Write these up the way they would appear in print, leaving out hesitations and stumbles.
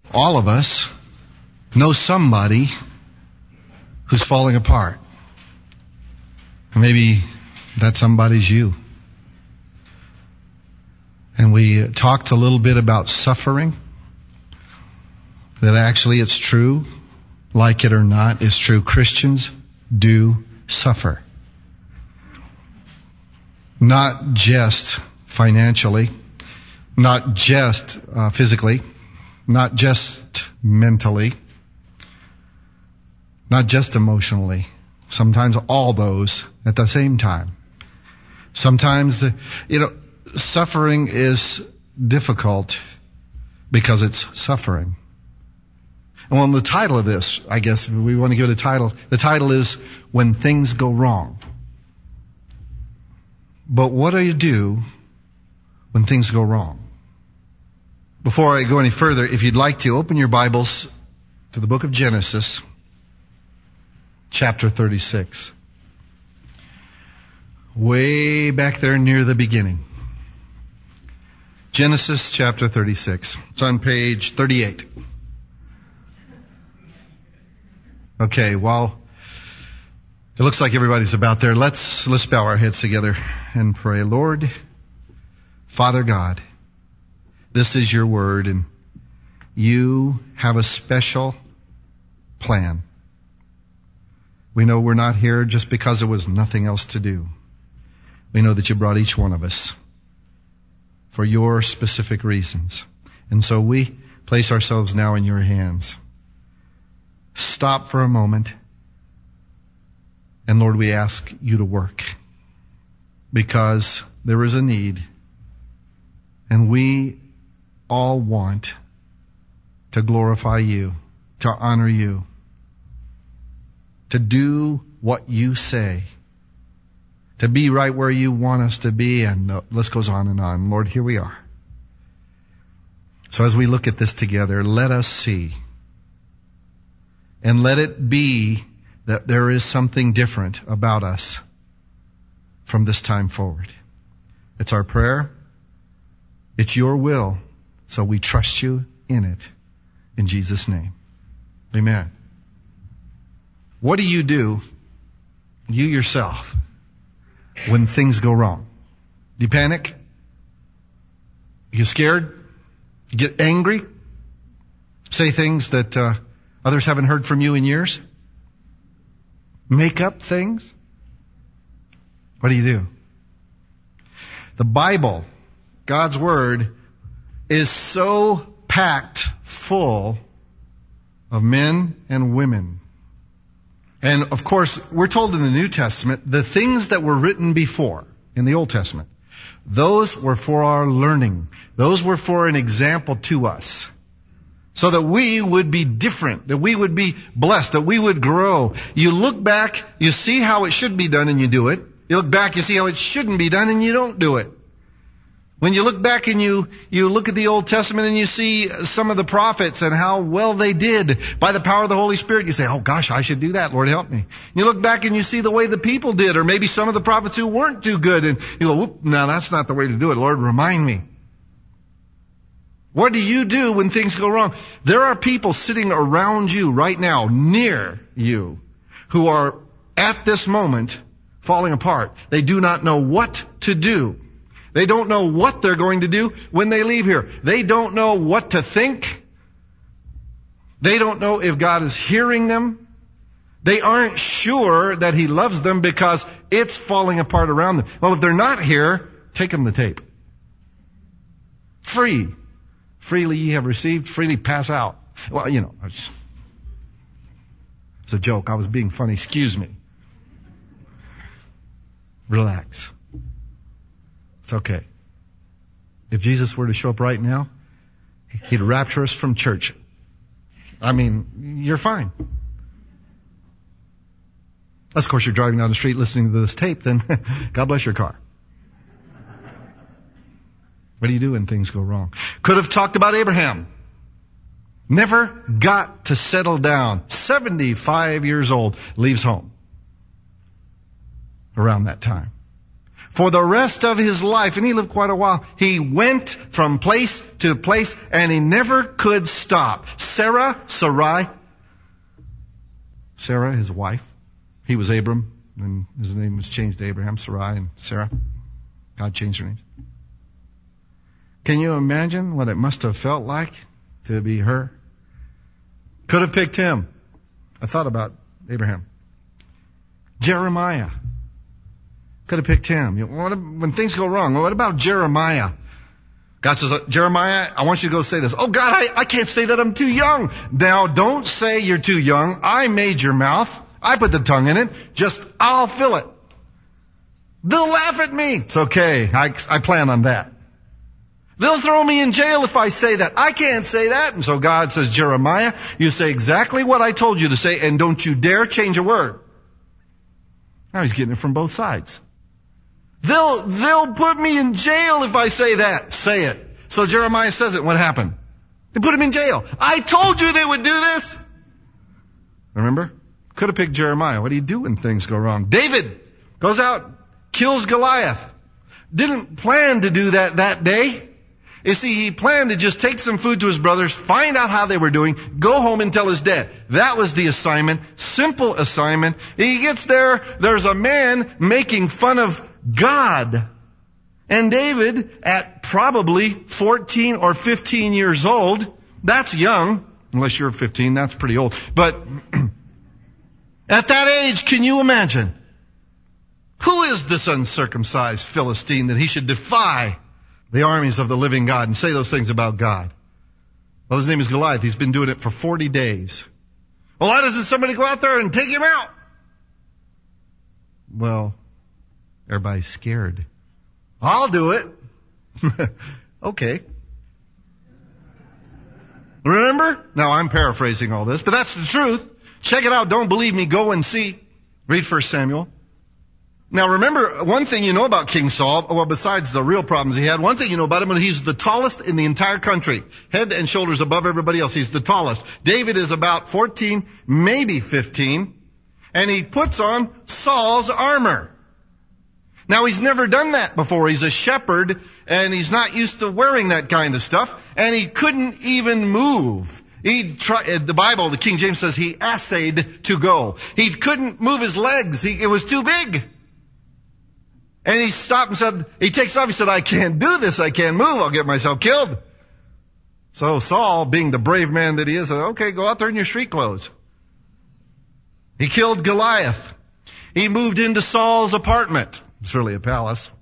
All of us know somebody who's falling apart. Maybe that somebody's you. And we talked a little bit about suffering. That actually it's true. Like it or not, it's true. Christians do suffer. Not just financially, not just physically, not just mentally, not just emotionally. Sometimes all those at the same time. Sometimes, suffering is difficult because it's suffering. Well, the title of this, I guess, if we want to give it a title, the title is When Things Go Wrong. But what do you do when things go wrong? Before I go any further, if you'd like to, open your Bibles to the book of Genesis, chapter 36. Way back there near the beginning. Genesis chapter 36. It's on page 38. Okay, well, it looks like everybody's about there. Let's bow our heads together and pray. Lord, Father God, this is your word, and you have a special plan. We know we're not here just because there was nothing else to do. We know that you brought each one of us for your specific reasons. And so we place ourselves now in your hands. Stop for a moment. And Lord, we ask you to work because there is a need. And we all want to glorify you, to honor you, to do what you say, to be right where you want us to be, and the list goes on and on. Lord, here we are. So as we look at this together, let us see, and let it be that there is something different about us from this time forward. It's our prayer. It's your will. So we trust you in it. In Jesus' name. Amen. What do, you yourself, when things go wrong? Do you panic? You get scared? You get angry? Say things that others haven't heard from you in years? Make up things? What do you do? The Bible, God's Word, is so packed full of men and women. And of course, we're told in the New Testament, the things that were written before in the Old Testament, those were for our learning. Those were for an example to us. So that we would be different, that we would be blessed, that we would grow. You look back, you see how it should be done and you do it. You look back, you see how it shouldn't be done and you don't do it. When you look back and you look at the Old Testament and you see some of the prophets and how well they did by the power of the Holy Spirit, you say, oh gosh, I should do that. Lord, help me. You look back and you see the way the people did, or maybe some of the prophets who weren't too good, and you go, whoop, no, that's not the way to do it. Lord, remind me. What do you do when things go wrong? There are people sitting around you right now, near you, who are at this moment falling apart. They do not know what to do. They don't know what they're going to do when they leave here. They don't know what to think. They don't know if God is hearing them. They aren't sure that He loves them because it's falling apart around them. Well, if they're not here, take them the tape. Freely ye have received, freely pass out. Well, it's a joke. I was being funny. Excuse me. Relax. It's okay. If Jesus were to show up right now, He'd rapture us from church. I mean, you're fine. Unless, of course, you're driving down the street listening to this tape, then God bless your car. What do you do when things go wrong? Could have talked about Abraham. Never got to settle down. 75 years old, leaves home around that time. For the rest of his life, and he lived quite a while, he went from place to place, and he never could stop. Sarai, his wife. He was Abram, and his name was changed to Abraham. Sarai and Sarah. God changed her names. Can you imagine what it must have felt like to be her? Could have picked him. I thought about Abraham. Jeremiah. Could have picked him. When things go wrong, what about Jeremiah? God says, Jeremiah, I want you to go say this. Oh God, I can't say that, I'm too young. Now don't say you're too young. I made your mouth. I put the tongue in it. I'll fill it. They'll laugh at me. It's okay. I plan on that. They'll throw me in jail if I say that. I can't say that. And so God says, Jeremiah, you say exactly what I told you to say, and don't you dare change a word. Now he's getting it from both sides. They'll put me in jail if I say that. Say it. So Jeremiah says it. What happened? They put him in jail. I told you they would do this. Remember? Could have picked Jeremiah. What do you do when things go wrong? David goes out, kills Goliath. Didn't plan to do that day. You see, he planned to just take some food to his brothers, find out how they were doing, go home and tell his dad. That was the assignment. Simple assignment. He gets there, there's a man making fun of God. And David, at probably 14 or 15 years old, that's young, unless you're 15, that's pretty old. But at that age, can you imagine? Who is this uncircumcised Philistine that he should defy the armies of the living God and say those things about God? Well, his name is Goliath. He's been doing it for 40 days. Well, why doesn't somebody go out there and take him out? Well, everybody's scared. I'll do it. Okay. Remember? Now, I'm paraphrasing all this, but that's the truth. Check it out. Don't believe me. Go and see. Read 1 Samuel. Now remember, one thing you know about King Saul, well, besides the real problems he had, one thing you know about him, he's the tallest in the entire country. Head and shoulders above everybody else. He's the tallest. David is about 14, maybe 15, and he puts on Saul's armor. Now he's never done that before. He's a shepherd, and he's not used to wearing that kind of stuff, and he couldn't even move. The Bible, the King James says he essayed to go. He couldn't move his legs. It was too big. And he stopped and said, he takes off, he said, I can't do this, I can't move, I'll get myself killed. So Saul, being the brave man that he is, said, okay, go out there in your street clothes. He killed Goliath. He moved into Saul's apartment. It's really a palace.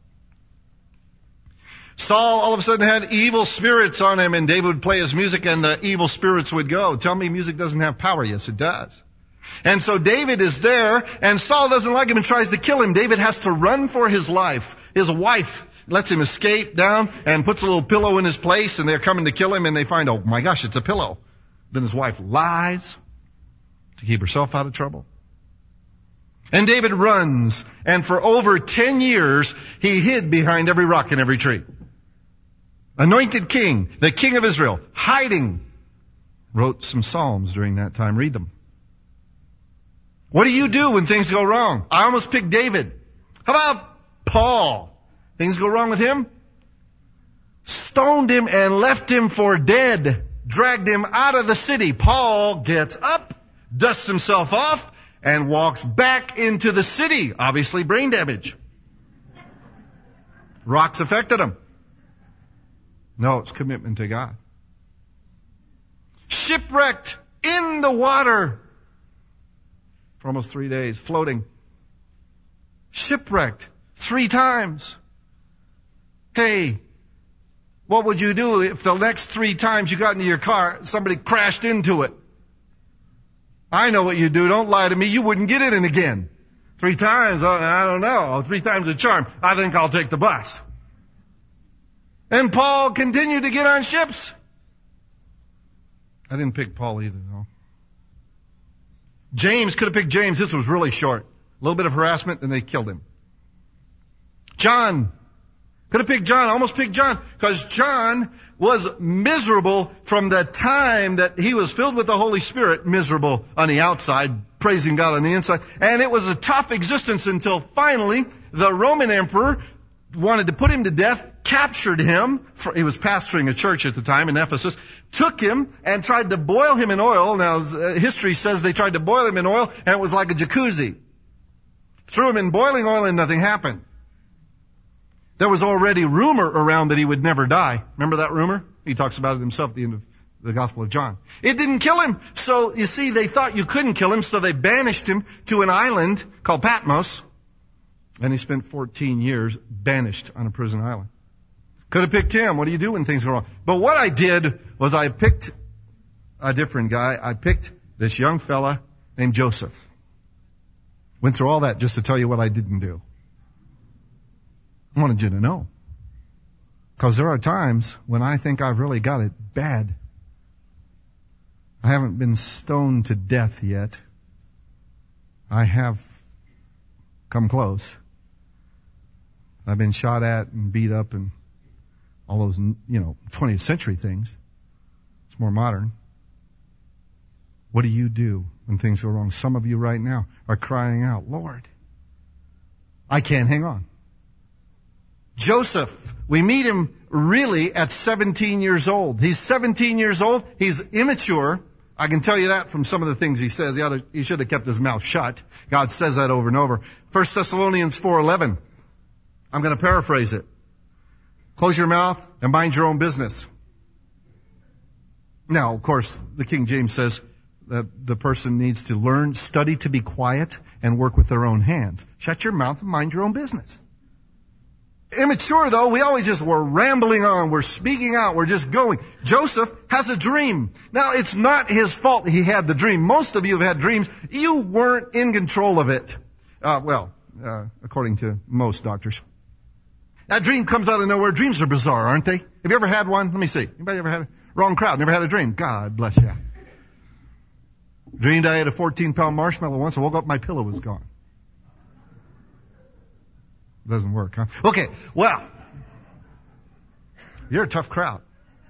Saul all of a sudden had evil spirits on him, and David would play his music and the evil spirits would go. Tell me music doesn't have power. Yes, it does. And so David is there, and Saul doesn't like him and tries to kill him. David has to run for his life. His wife lets him escape down and puts a little pillow in his place, and they're coming to kill him, and they find, oh my gosh, it's a pillow. Then his wife lies to keep herself out of trouble. And David runs, and for over 10 years, he hid behind every rock and every tree. Anointed king, the king of Israel, hiding. Wrote some Psalms during that time. Read them. What do you do when things go wrong? I almost picked David. How about Paul? Things go wrong with him? Stoned him and left him for dead. Dragged him out of the city. Paul gets up, dusts himself off, and walks back into the city. Obviously brain damage. Rocks affected him. No, it's commitment to God. Shipwrecked in the water for almost 3 days, floating. Shipwrecked 3 times. Hey, what would you do if the next 3 times you got into your car, somebody crashed into it? I know what you do. Don't lie to me. You wouldn't get in again. 3 times, I don't know. 3 times a charm. I think I'll take the bus. And Paul continued to get on ships. I didn't pick Paul either, though. James, could have picked James. This was really short. A little bit of harassment, then they killed him. John, could have picked John. Almost picked John, because John was miserable from the time that he was filled with the Holy Spirit, miserable on the outside, praising God on the inside. And it was a tough existence until finally the Roman emperor wanted to put him to death, captured him. He was pastoring a church at the time in Ephesus. Took him and tried to boil him in oil. Now, history says they tried to boil him in oil, and it was like a jacuzzi. Threw him in boiling oil and nothing happened. There was already rumor around that he would never die. Remember that rumor? He talks about it himself at the end of the Gospel of John. It didn't kill him. So, you see, they thought you couldn't kill him, so they banished him to an island called Patmos. And he spent 14 years banished on a prison island. Could have picked him. What do you do when things go wrong? But what I did was I picked a different guy. I picked this young fella named Joseph. Went through all that just to tell you what I didn't do. I wanted you to know. Because there are times when I think I've really got it bad. I haven't been stoned to death yet. I have come close. I've been shot at and beat up and all those, 20th century things. It's more modern. What do you do when things go wrong? Some of you right now are crying out, Lord, I can't hang on. Joseph, we meet him really at 17 years old. He's 17 years old. He's immature. I can tell you that from some of the things he says. He should have kept his mouth shut. God says that over and over. 1 Thessalonians 4:11. I'm going to paraphrase it. Close your mouth and mind your own business. Now, of course, the King James says that the person needs to study to be quiet and work with their own hands. Shut your mouth and mind your own business. Immature, though, we're rambling on, we're speaking out, we're just going. Joseph has a dream. Now, it's not his fault he had the dream. Most of you have had dreams. You weren't in control of it. According to most doctors. That dream comes out of nowhere. Dreams are bizarre, aren't they? Have you ever had one? Let me see. Anybody ever had wrong crowd? Never had a dream? God bless you. Dreamed I had a 14-pound marshmallow once. I woke up, my pillow was gone. Doesn't work, huh? Okay, well, you're a tough crowd.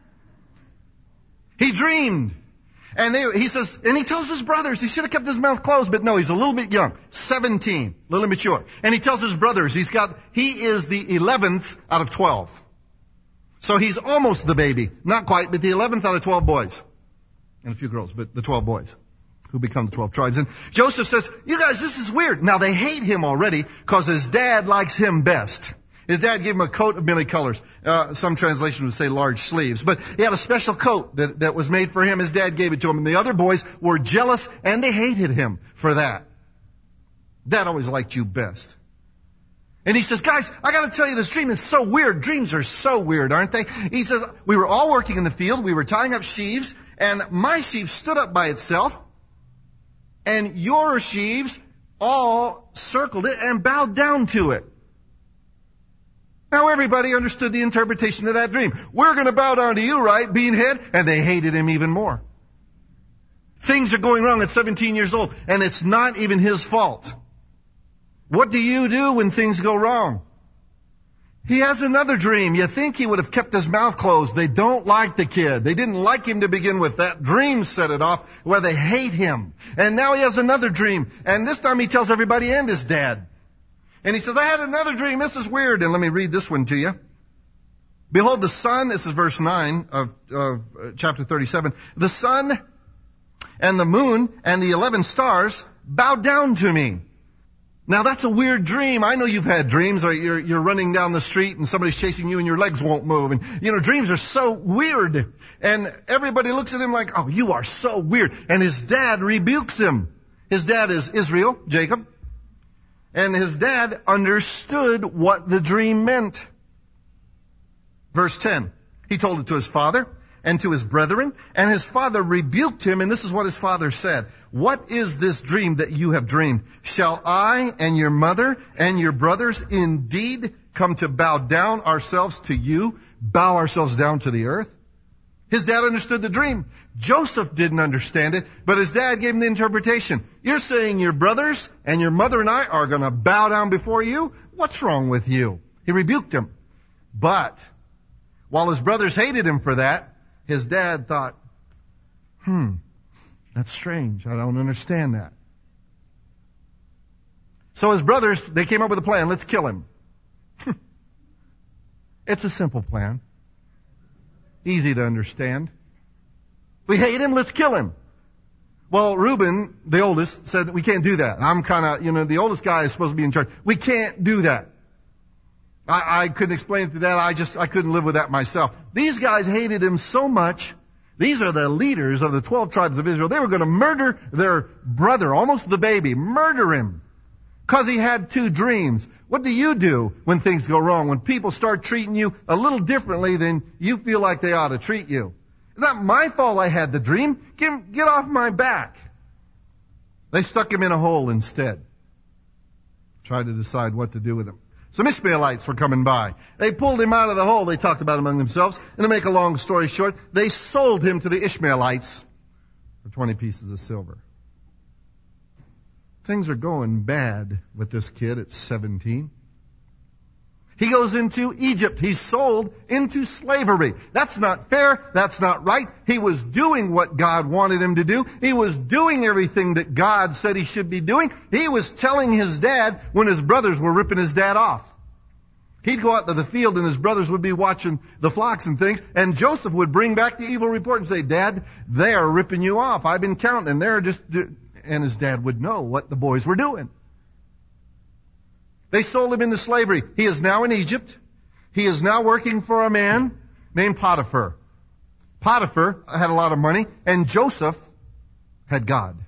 He dreamed. And he says, and he tells his brothers, he should have kept his mouth closed, but no, he's a little bit young, 17, a little immature. And he tells his brothers, he is the 11th out of 12. So he's almost the baby. Not quite, but the 11th out of 12 boys. And a few girls, but the 12 boys who become the 12 tribes. And Joseph says, you guys, this is weird. Now they hate him already because his dad likes him best. His dad gave him a coat of many colors. Some translation would say large sleeves. But he had a special coat that was made for him. His dad gave it to him. And the other boys were jealous and they hated him for that. Dad always liked you best. And he says, guys, I got to tell you, this dream is so weird. Dreams are so weird, aren't they? He says, we were all working in the field. We were tying up sheaves. And my sheaf stood up by itself. And your sheaves all circled it and bowed down to it. Now everybody understood the interpretation of that dream. We're going to bow down to you, right, beanhead? And they hated him even more. Things are going wrong at 17 years old, and it's not even his fault. What do you do when things go wrong? He has another dream. You think he would have kept his mouth closed. They don't like the kid. They didn't like him to begin with. That dream set it off where they hate him. And now he has another dream. And this time he tells everybody and his dad. And he says, I had another dream. This is weird. And let me read this one to you. Behold, the sun, this is verse 9 of chapter 37. The sun and the moon and the 11 stars bowed down to me. Now that's a weird dream. I know you've had dreams or you're running down the street and somebody's chasing you and your legs won't move. And, dreams are so weird. And everybody looks at him like, oh, you are so weird. And his dad rebukes him. His dad is Israel, Jacob. And his dad understood what the dream meant. Verse 10. He told it to his father and to his brethren, and his father rebuked him, and this is what his father said. What is this dream that you have dreamed? Shall I and your mother and your brothers indeed come to bow down ourselves to you, bow ourselves down to the earth? His dad understood the dream. Joseph didn't understand it, but his dad gave him the interpretation. You're saying your brothers and your mother and I are going to bow down before you? What's wrong with you? He rebuked him. But while his brothers hated him for that, his dad thought, that's strange. I don't understand that. So his brothers, they came up with a plan. Let's kill him. It's a simple plan. Easy to understand. We hate him, let's kill him. Well, Reuben, the oldest, said, we can't do that. I'm the oldest guy is supposed to be in charge. We can't do that. I couldn't explain it to Dad. I couldn't live with that myself. These guys hated him so much. These are the leaders of the 12 tribes of Israel. They were going to murder their brother, almost the baby, murder him. Because he had 2 dreams. What do you do when things go wrong? When people start treating you a little differently than you feel like they ought to treat you? It's not my fault I had the dream. Get off my back. They stuck him in a hole instead. Tried to decide what to do with him. Some Ishmaelites were coming by. They pulled him out of the hole. They talked about it among themselves. And to make a long story short, they sold him to the Ishmaelites for 20 pieces of silver. Things are going bad with this kid at 17. He goes into Egypt. He's sold into slavery. That's not fair. That's not right. He was doing what God wanted him to do. He was doing everything that God said he should be doing. He was telling his dad when his brothers were ripping his dad off. He'd go out to the field and his brothers would be watching the flocks and things, and Joseph would bring back the evil report and say, Dad, they are ripping you off. I've been counting, and they're just... And his dad would know what the boys were doing. They sold him into slavery. He is now in Egypt. He is now working for a man named Potiphar. Potiphar had a lot of money, and Joseph had God.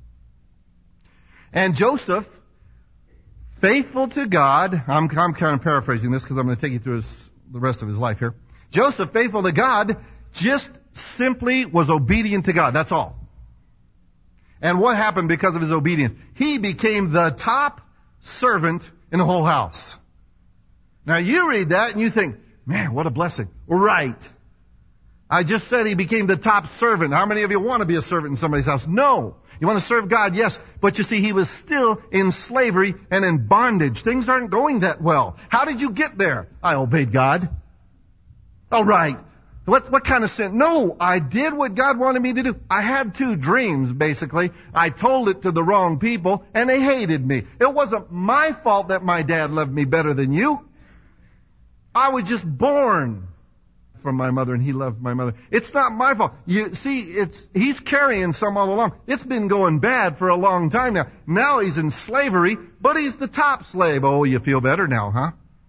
And Joseph, faithful to God, I'm kind of paraphrasing this because I'm going to take you through the rest of his life here. Joseph, faithful to God, just simply was obedient to God. That's all. And what happened because of his obedience? He became the top servant in the whole house. Now you read that and you think, man, what a blessing. Right. I just said he became the top servant. How many of you want to be a servant in somebody's house? No. You want to serve God? Yes. But you see, he was still in slavery and in bondage. Things aren't going that well. How did you get there? I obeyed God. All right. What kind of sin? No, I did what God wanted me to do. I had 2 dreams, basically. I told it to the wrong people, and they hated me. It wasn't my fault that my dad loved me better than you. I was just born from my mother, and he loved my mother. It's not my fault. You see, he's carrying some all along. It's been going bad for a long time now. Now he's in slavery, but he's the top slave. Oh, you feel better now, huh?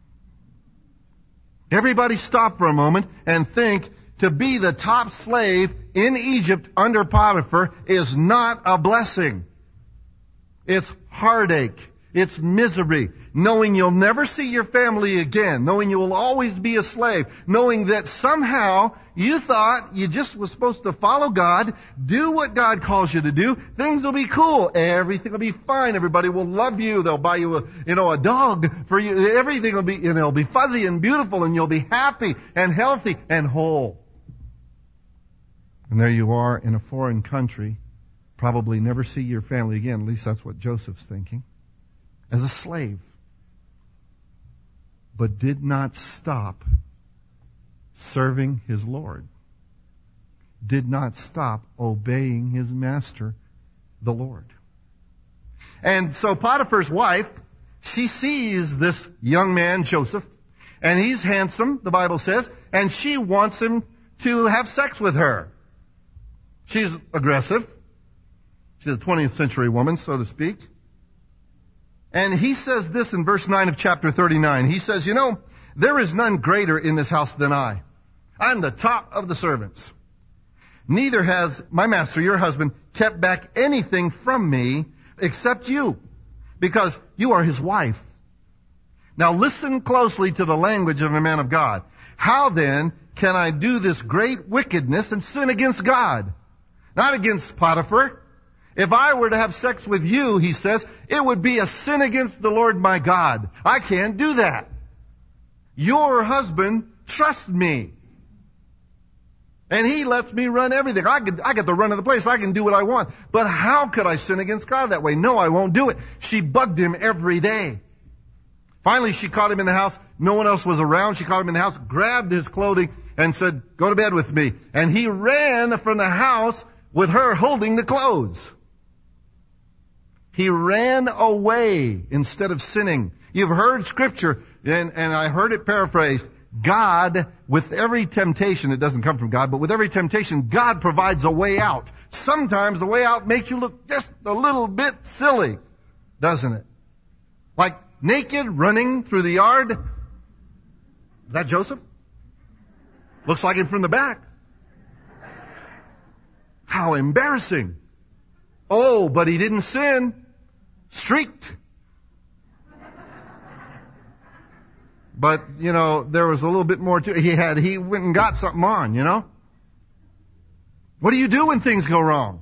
Everybody stop for a moment and think to be the top slave in Egypt under Potiphar is not a blessing. It's heartache. It's misery. Knowing you'll never see your family again. Knowing you will always be a slave. Knowing that somehow you thought you just was supposed to follow God, do what God calls you to do. Things will be cool. Everything will be fine. Everybody will love you. They'll buy you a dog for you. Everything will be, it'll be fuzzy and beautiful, and you'll be happy and healthy and whole. And there you are in a foreign country, probably never see your family again. At least that's what Joseph's thinking. As a slave. But did not stop serving his Lord. Did not stop obeying his master, the Lord. And so Potiphar's wife, she sees this young man, Joseph, and he's handsome, the Bible says, and she wants him to have sex with her. She's aggressive. She's a 20th century woman, so to speak. And he says this in verse 9 of chapter 39. He says, there is none greater in this house than I. I'm the top of the servants. Neither has my master, your husband, kept back anything from me except you, because you are his wife. Now listen closely to the language of a man of God. How then can I do this great wickedness and sin against God? Not against Potiphar. If I were to have sex with you, he says, it would be a sin against the Lord my God. I can't do that. Your husband trusts me. And he lets me run everything. I get the run of the place. I can do what I want. But how could I sin against God that way? No, I won't do it. She bugged him every day. Finally, she caught him in the house. No one else was around. She caught him in the house, grabbed his clothing, and said, go to bed with me. And he ran from the house with her holding the clothes. He ran away instead of sinning. You've heard Scripture, and I heard it paraphrased. God, with every temptation, it doesn't come from God, but with every temptation, God provides a way out. Sometimes the way out makes you look just a little bit silly, doesn't it? Like naked running through the yard. Is that Joseph? Looks like him from the back. How embarrassing. Oh, but he didn't sin. Streaked. But, there was a little bit more to it. He went and got something on, What do you do when things go wrong?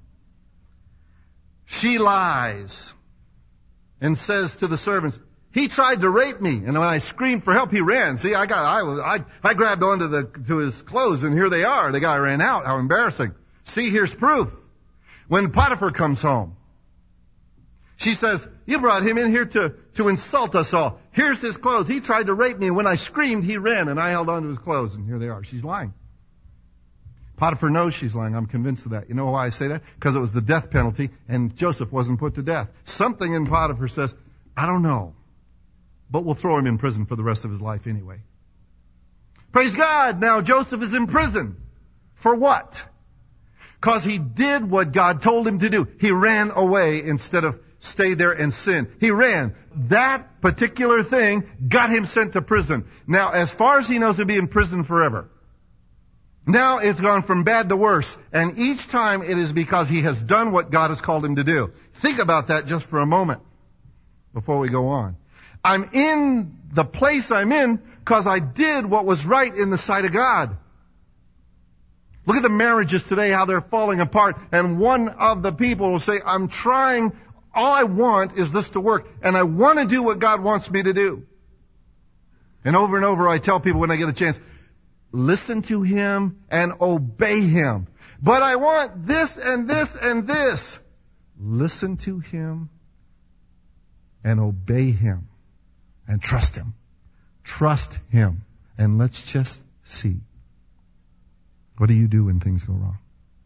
She lies and says to the servants, he tried to rape me, and when I screamed for help, he ran. See, I grabbed onto to his clothes, and here they are. The guy ran out. How embarrassing. See, here's proof. When Potiphar comes home, she says, you brought him in here to insult us all. Here's his clothes. He tried to rape me, and when I screamed, he ran, and I held onto his clothes, and here they are. She's lying. Potiphar knows she's lying. I'm convinced of that. You know why I say that? Because it was the death penalty, and Joseph wasn't put to death. Something in Potiphar says, I don't know, but we'll throw him in prison for the rest of his life anyway. Praise God! Now Joseph is in prison. For what? Because he did what God told him to do. He ran away instead of stay there and sin. He ran. That particular thing got him sent to prison. Now, as far as he knows, he'll be in prison forever. Now it's gone from bad to worse. And each time it is because he has done what God has called him to do. Think about that just for a moment before we go on. I'm in the place I'm in because I did what was right in the sight of God. Look at the marriages today, how they're falling apart. And one of the people will say, I'm trying, all I want is this to work. And I want to do what God wants me to do. And over I tell people when I get a chance, listen to Him and obey Him. But I want this and this and this. Listen to Him and obey Him and trust Him. Trust Him. And let's just see. What do you do when things go wrong?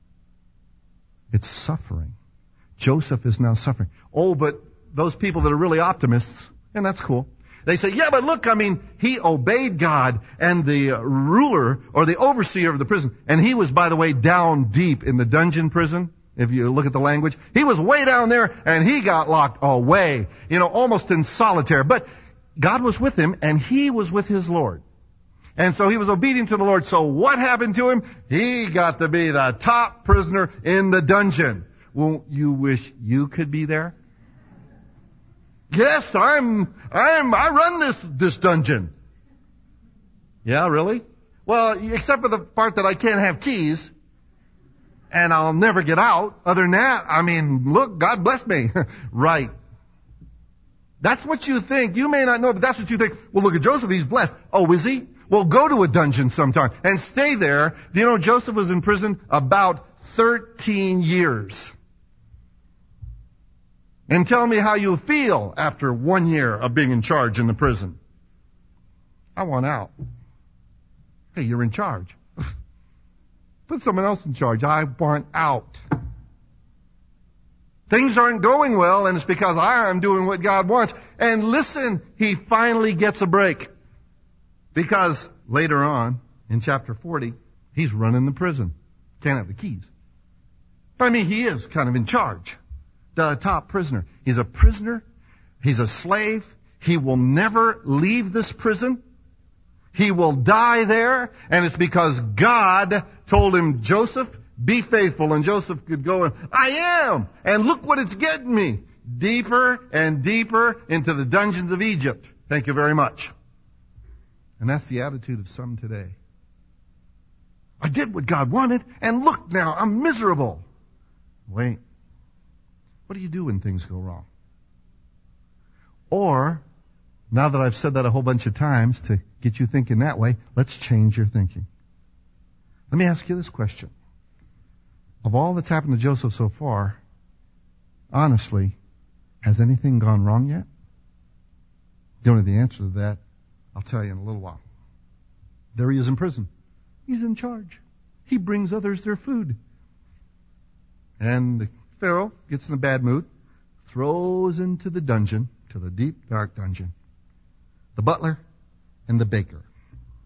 It's suffering. Joseph is now suffering. Oh, but those people that are really optimists, and that's cool. They say, yeah, but look, he obeyed God and the ruler or the overseer of the prison. And he was, by the way, down deep in the dungeon prison. If you look at the language, he was way down there and he got locked away, almost in solitaire. But God was with him and he was with his Lord. And so he was obedient to the Lord. So what happened to him? He got to be the top prisoner in the dungeon. Won't you wish you could be there? Yes, I run this dungeon. Yeah, really? Well, except for the part that I can't have keys and I'll never get out. Other than that, look, God bless me. Right. That's what you think. You may not know, but that's what you think. Well, look at Joseph. He's blessed. Oh, is he? Well, go to a dungeon sometime and stay there. Do you know Joseph was in prison about 13 years? And tell me how you feel after 1 year of being in charge in the prison. I want out. Hey, you're in charge. Put someone else in charge. I want out. Things aren't going well, and it's because I am doing what God wants. And listen, he finally gets a break. Because later on, in chapter 40, he's running the prison. Can't have the keys. He is kind of in charge. The top prisoner. He's a prisoner. He's a slave. He will never leave this prison. He will die there. And it's because God told him, Joseph, be faithful. And Joseph could go and, I am. And look what it's getting me. Deeper and deeper into the dungeons of Egypt. Thank you very much. And that's the attitude of some today. I did what God wanted, and look now, I'm miserable. Wait. What do you do when things go wrong? Or, now that I've said that a whole bunch of times to get you thinking that way, let's change your thinking. Let me ask you this question. Of all that's happened to Joseph so far, honestly, has anything gone wrong yet? Don't know the answer to that. I'll tell you in a little while. There he is in prison. He's in charge. He brings others their food. And the Pharaoh gets in a bad mood, throws into the dungeon, to the deep, dark dungeon, the butler and the baker.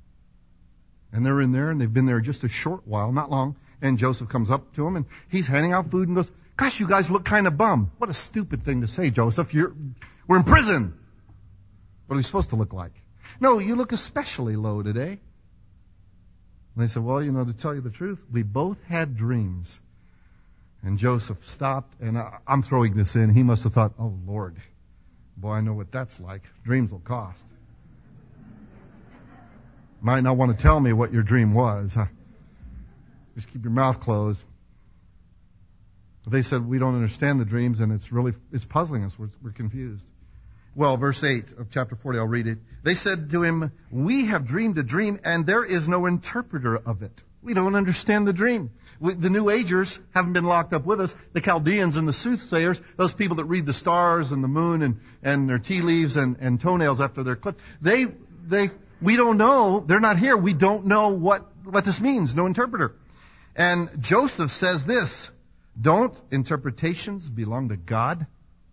And they're in there, and they've been there just a short while, not long. And Joseph comes up to him, and he's handing out food and goes, "Gosh, you guys look kind of bummed." What a stupid thing to say, Joseph. We're in prison. What are we supposed to look like? "No, you look especially low today." And they said, "Well, to tell you the truth, we both had dreams." And Joseph stopped, and I'm throwing this in. He must have thought, "Oh, Lord, boy, I know what that's like. Dreams will cost. Might not want to tell me what your dream was. Just keep your mouth closed." But they said, "We don't understand the dreams, and it's puzzling us. We're confused." Well, verse 8 of chapter 40, I'll read it. They said to him, "We have dreamed a dream, and there is no interpreter of it." We don't understand the dream. The New Agers haven't been locked up with us. The Chaldeans and the soothsayers, those people that read the stars and the moon and their tea leaves and toenails after they're clipped, we don't know. They're not here. We don't know what this means. No interpreter. And Joseph says this, "Don't interpretations belong to God?"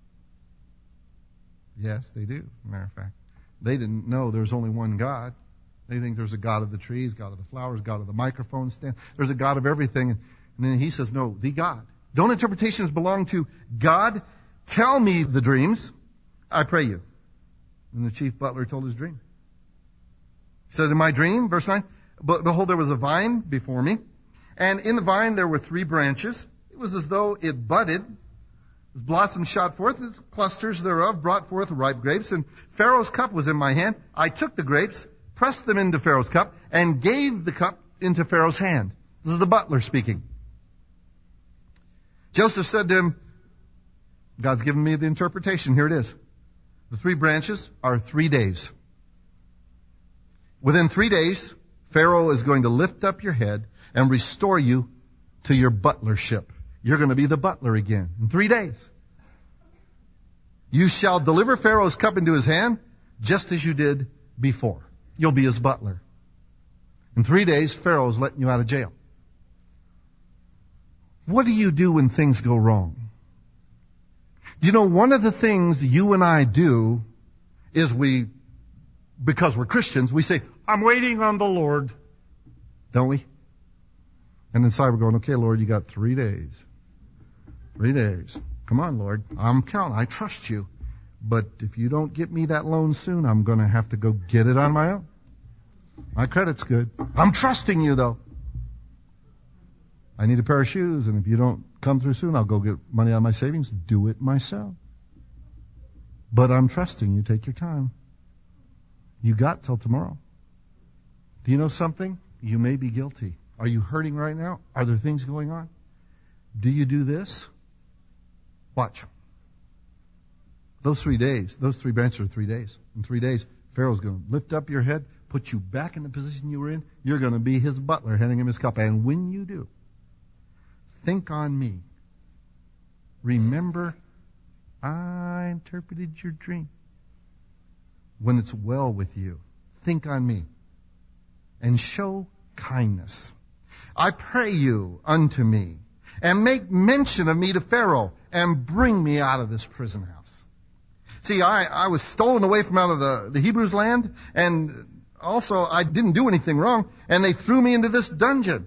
Yes, they do, as a matter of fact. They didn't know there's only one God. They think there's a God of the trees, God of the flowers, God of the microphone stand. There's a God of everything. And then he says, "No, the God. Don't interpretations belong to God? Tell me the dreams, I pray you." And the chief butler told his dream. He said, "In my dream," verse 9, "behold, there was a vine before me, and in the vine there were 3 branches. It was as though it budded. Its blossoms shot forth, its clusters thereof brought forth ripe grapes, and Pharaoh's cup was in my hand. I took the grapes, pressed them into Pharaoh's cup, and gave the cup into Pharaoh's hand." This is the butler speaking. Joseph said to him, "God's given me the interpretation. Here it is. The 3 branches are 3 days. Within 3 days, Pharaoh is going to lift up your head and restore you to your butlership. You're going to be the butler again in 3 days. You shall deliver Pharaoh's cup into his hand, just as you did before. You'll be his butler. In 3 days, Pharaoh's letting you out of jail." What do you do when things go wrong? One of the things you and I do is because we're Christians, we say, "I'm waiting on the Lord." Don't we? And inside we're going, "Okay, Lord, you got 3 days. 3 days. Come on, Lord. I'm counting. I trust you. But if you don't get me that loan soon, I'm going to have to go get it on my own. My credit's good. I'm trusting you, though. I need a pair of shoes, and if you don't come through soon, I'll go get money out of my savings. Do it myself. But I'm trusting you. Take your time. You got till tomorrow." Do you know something? You may be guilty. Are you hurting right now? Are there things going on? Do you do this? Watch. Those 3 days, those 3 branches are 3 days. In 3 days, Pharaoh's going to lift up your head, put you back in the position you were in. You're going to be his butler, handing him his cup. And when you do, think on me. Remember, I interpreted your dream. When it's well with you, think on me and show kindness. I pray you unto me, and make mention of me to Pharaoh, and bring me out of this prison house. See, I was stolen away from out of the Hebrews' land, and also I didn't do anything wrong, and they threw me into this dungeon.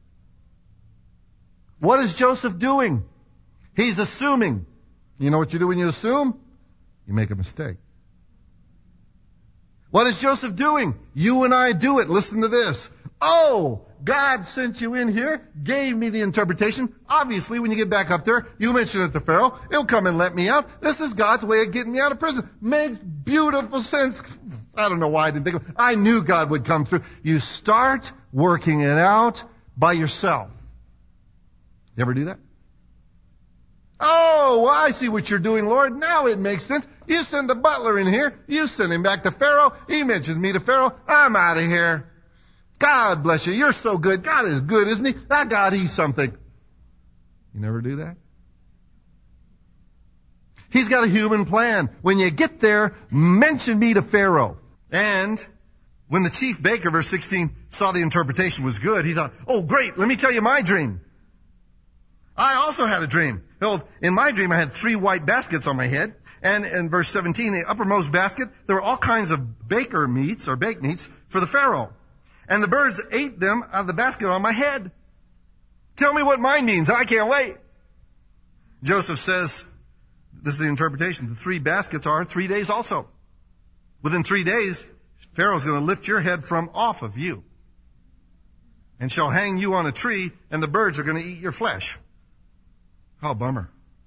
What is Joseph doing? He's assuming. You know what you do when you assume? You make a mistake. What is Joseph doing? You and I do it. Listen to this. "Oh, God sent you in here, gave me the interpretation. Obviously, when you get back up there, you mention it to Pharaoh. He'll come and let me out. This is God's way of getting me out of prison." Makes beautiful sense. I don't know why I didn't think of it. I knew God would come through. You start working it out by yourself. You ever do that? "Oh, I see what you're doing, Lord. Now it makes sense. You send the butler in here. You send him back to Pharaoh. He mentions me to Pharaoh. I'm out of here. God bless you. You're so good. God is good, isn't he? That God, he's something." You never do that? He's got a human plan. When you get there, mention me to Pharaoh. And when the chief baker, verse 16, saw the interpretation was good, he thought, "Oh, great. Let me tell you my dream. I also had a dream. Behold, in my dream I had 3 white baskets on my head. And in verse 17, the uppermost basket, there were all kinds of baker meats or baked meats for the Pharaoh. and the birds ate them out of the basket on my head. Tell me what mine means. I can't wait. Joseph says, this is the interpretation, the 3 baskets are 3 days also. Within 3 days, Pharaoh's going to lift your head from off of you and shall hang you on a tree, and the birds are going to eat your flesh. Oh, bummer.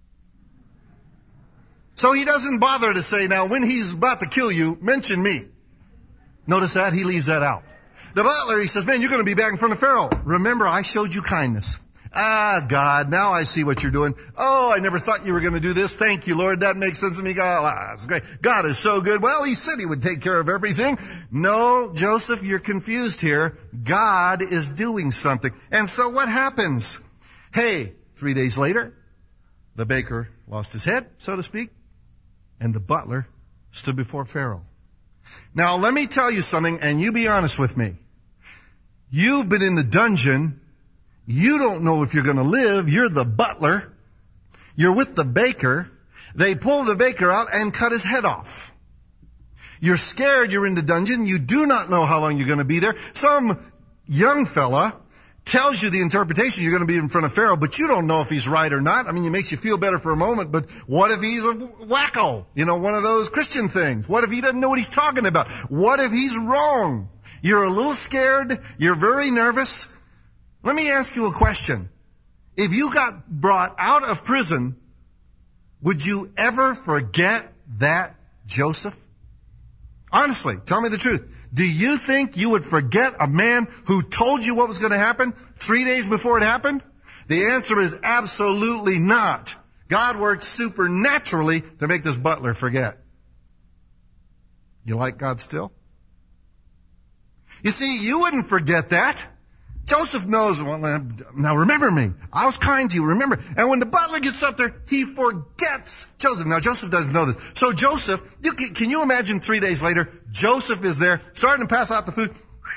So he doesn't bother to say, now when he's about to kill you, mention me. Notice that? He leaves that out. The butler, he says, man, you're going to be back in front of Pharaoh. Remember, I showed you kindness. Ah, God, now I see what you're doing. Oh, I never thought you were going to do this. Thank you, Lord. That makes sense to me. God, that's great. God is so good. Well, he said he would take care of everything. No, Joseph, you're confused here. God is doing something. And so what happens? Hey, 3 days later, the baker lost his head, so to speak, and the butler stood before Pharaoh. Now, let me tell you something, and you be honest with me. You've been in the dungeon. You don't know if you're going to live. You're the butler. You're with the baker. They pull the baker out and cut his head off. You're scared. You're in the dungeon. You do not know how long you're going to be there. Some young fella tells you the interpretation. You're going to be in front of Pharaoh, but you don't know if he's right or not. I mean, it makes you feel better for a moment, but what if he's a wacko? You know, one of those Christian things. What if he doesn't know what he's talking about? What if he's wrong? You're a little scared. You're very nervous. Let me ask you a question. If you got brought out of prison, would you ever forget that Joseph? Honestly, tell me the truth. Do you think you would forget a man who told you what was going to happen 3 days before it happened? The answer is absolutely not. God worked supernaturally to make this butler forget. You like God still? You see, you wouldn't forget that. Joseph knows, well, now remember me. I was kind to you, remember. And when the butler gets up there, he forgets Joseph. Now, Joseph doesn't know this. So Joseph, can you imagine 3 days later, Joseph is there, starting to pass out the food.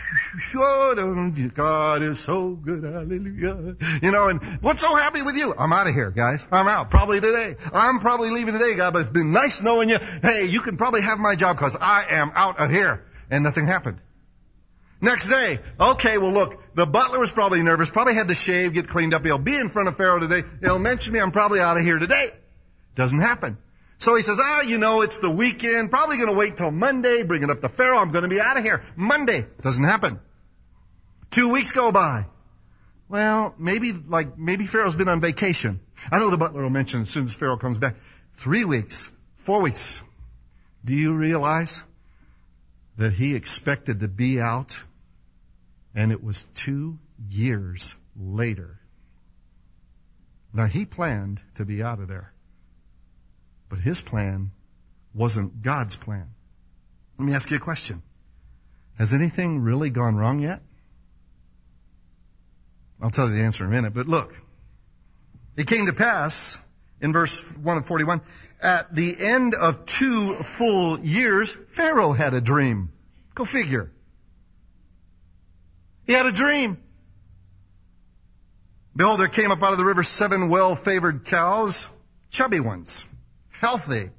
God is so good, hallelujah. You know, and what's so happy with you? I'm out of here, guys. I'm out, probably today. I'm probably leaving today, God, but it's been nice knowing you. Hey, you can probably have my job because I am out of here. And nothing happened. Next day, okay, well look, the butler was probably nervous, probably had to shave, get cleaned up. He'll be in front of Pharaoh today. He'll mention me, I'm probably out of here today. Doesn't happen. So he says, it's the weekend, probably going to wait till Monday, bring it up to Pharaoh, I'm going to be out of here. Monday. Doesn't happen. 2 weeks go by. Well, maybe Pharaoh's been on vacation. I know the butler will mention as soon as Pharaoh comes back. 3 weeks, 4 weeks. Do you realize that he expected to be out? And it was 2 years later. Now, he planned to be out of there. But his plan wasn't God's plan. Let me ask you a question. Has anything really gone wrong yet? I'll tell you the answer in a minute, but look. It came to pass, in verse 1 of 41, at the end of 2 full years, Pharaoh had a dream. Go figure. He had a dream. Behold, there came up out of the river 7 well-favored cows, chubby ones, healthy.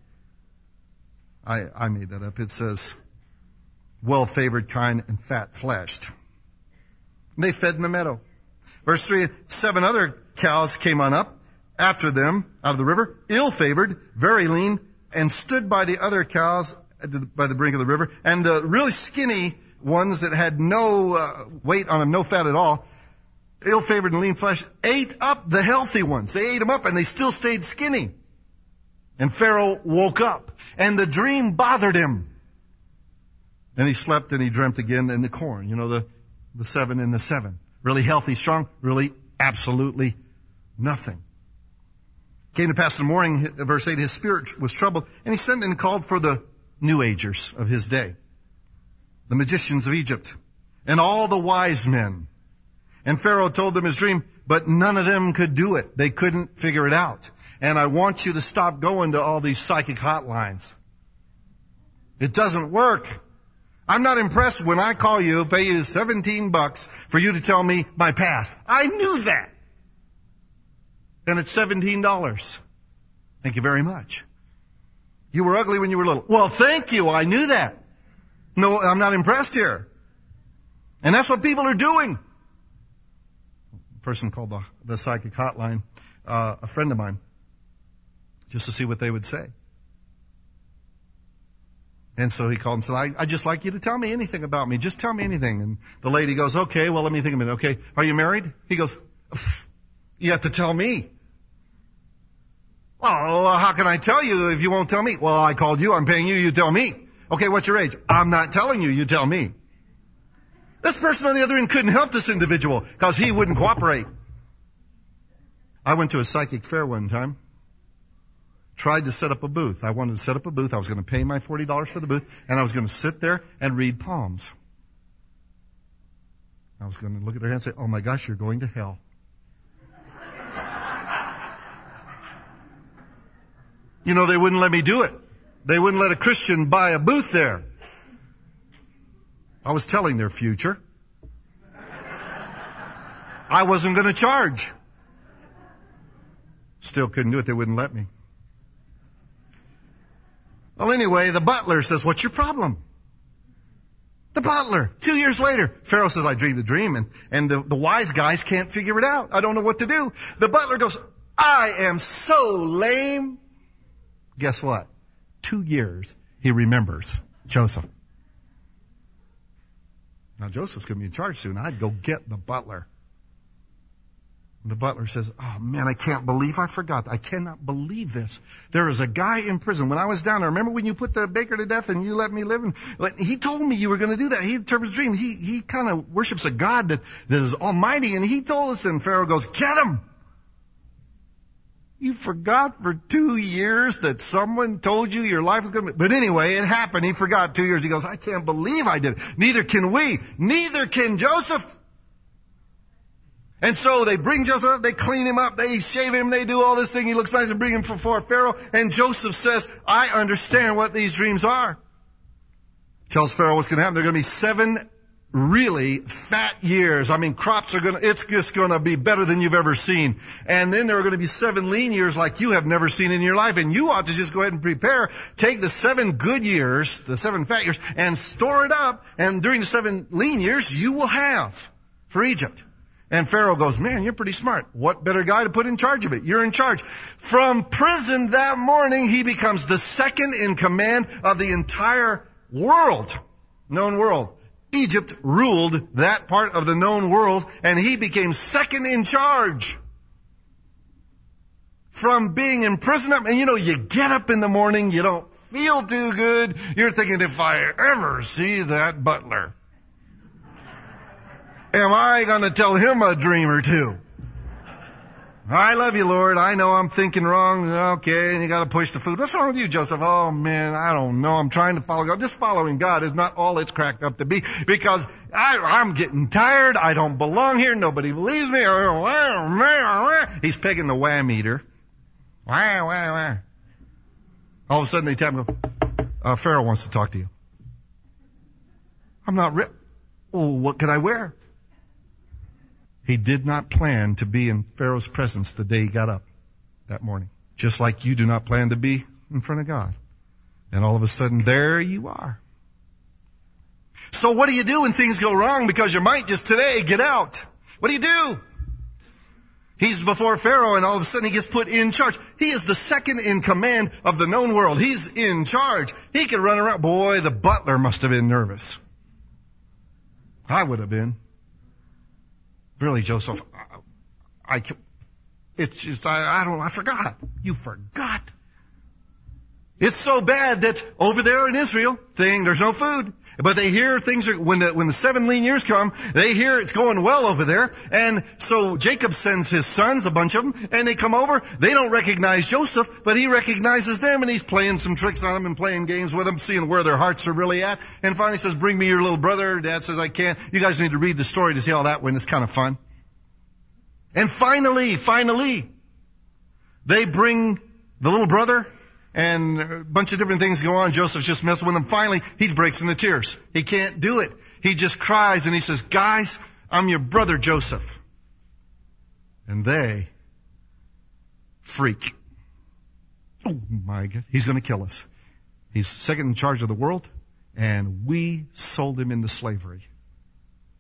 I made that up. It says, well-favored kind and fat-fleshed. They fed in the meadow. Verse 3, 7 other cows came on up after them out of the river, ill-favored, very lean, and stood by the other cows by the brink of the river. And the really skinny ones that had no weight on them, no fat at all, ill-favored and lean flesh, ate up the healthy ones. They ate them up and they still stayed skinny. And Pharaoh woke up and the dream bothered him. And he slept and he dreamt again in the corn. You know, the 7 and the 7. Really healthy, strong, really absolutely nothing. Came to pass in the morning, verse 8, his spirit was troubled, and he sent and called for the New Agers of his day, the magicians of Egypt, and all the wise men. And Pharaoh told them his dream, but none of them could do it. They couldn't figure it out. And I want you to stop going to all these psychic hotlines. It doesn't work. I'm not impressed when I call you, pay you $17 for you to tell me my past. I knew that. And it's $17. Thank you very much. You were ugly when you were little. Well, thank you. I knew that. No, I'm not impressed here. And that's what people are doing. A person called the psychic hotline, a friend of mine, just to see what they would say. And so he called and said, I'd just like you to tell me anything about me. Just tell me anything. And the lady goes, okay, well, let me think a minute. Okay, are you married? He goes, you have to tell me. Well, how can I tell you if you won't tell me? Well, I called you. I'm paying you. You tell me. Okay, what's your age? I'm not telling you. You tell me. This person on the other end couldn't help this individual because he wouldn't cooperate. I went to a psychic fair one time. Tried to set up a booth. I wanted to set up a booth. I was going to pay my $40 for the booth, and I was going to sit there and read palms. I was going to look at their hand and say, oh my gosh, you're going to hell. You know, they wouldn't let me do it. They wouldn't let a Christian buy a booth there. I was telling their future. I wasn't going to charge. Still couldn't do it. They wouldn't let me. Well, anyway, the butler says, what's your problem? The butler, 2 years later, Pharaoh says, I dreamed a dream, and the wise guys can't figure it out. I don't know what to do. The butler goes, I am so lame. Guess what? 2 years, he remembers Joseph. Now, Joseph's going to be in charge soon. I'd go get the butler. The butler says, oh man, I can't believe I forgot. I cannot believe this. There is a guy in prison. When I was down there, remember when you put the baker to death and you let me live? And he told me you were going to do that. He interprets dreams. He kind of worships a God that is almighty. And he told us, and Pharaoh goes, get him. You forgot for 2 years that someone told you your life was going to be. But anyway, it happened. He forgot 2 years. He goes, I can't believe I did it. Neither can we. Neither can Joseph. And so they bring Joseph up, they clean him up, they shave him, they do all this thing. He looks nice and bring him before Pharaoh. And Joseph says, I understand what these dreams are. Tells Pharaoh what's going to happen. There are going to be 7 really fat years. I mean, it's just going to be better than you've ever seen. And then there are going to be 7 lean years like you have never seen in your life. And you ought to just go ahead and prepare. Take the 7 good years, the 7 fat years, and store it up. And during the 7 lean years, you will have for Egypt. And Pharaoh goes, man, you're pretty smart. What better guy to put in charge of it? You're in charge. From prison that morning, he becomes the second in command of the entire world, known world. Egypt ruled that part of the known world, and he became second in charge. From being in prison, and you get up in the morning, you don't feel too good. You're thinking, if I ever see that butler, am I going to tell him a dream or two? I love you, Lord. I know I'm thinking wrong. Okay, and you got to push the food. What's wrong with you, Joseph? Oh, man, I don't know. I'm trying to follow God. Just following God is not all it's cracked up to be, because I'm getting tired. I don't belong here. Nobody believes me. He's pegging the wham meter. All of a sudden, they tap him. Pharaoh wants to talk to you. I'm not Well, what can I wear? He did not plan to be in Pharaoh's presence the day he got up that morning. Just like you do not plan to be in front of God. And all of a sudden, there you are. So what do you do when things go wrong? Because you might just today get out. What do you do? He's before Pharaoh, and all of a sudden he gets put in charge. He is the second in command of the known world. He's in charge. He could run around. Boy, the butler must have been nervous. I would have been. Really, Joseph, I forgot. You forgot. It's so bad that over there in Israel, there's no food. But they hear when the 7 lean years come, they hear it's going well over there. And so Jacob sends his sons, a bunch of them, and they come over. They don't recognize Joseph, but he recognizes them, and he's playing some tricks on them and playing games with them, seeing where their hearts are really at. And finally says, bring me your little brother. Dad says, I can't. You guys need to read the story to see how that went. It's kind of fun. And finally, they bring the little brother, and a bunch of different things go on. Joseph's just messing with them. Finally, he breaks into tears. He can't do it. He just cries and he says, guys, I'm your brother Joseph. And they freak. Oh my God, he's going to kill us. He's second in charge of the world, and we sold him into slavery.